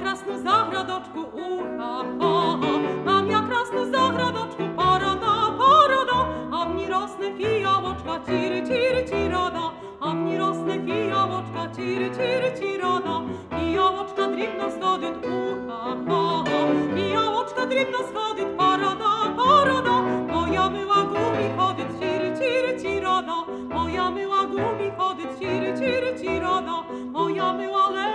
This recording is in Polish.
krasnu zahradoczku, ucha, ha, ha. Mam ja krasnu zahradoczku, parada, parada, a w niej rosnę fijałoczka, ciry, ciry, cirada, a w niej rosnę fijałoczka, ciry, ciry, cirada. Fijałoczka dribno schodyt, ucha, ha, ha. Fijałoczka dribno schodyt, parada, parada, moja myła gumi chodyt, ciry, ciry, cirada, moja myła gumi chodyt, ciry, ciry, cirada, moja myła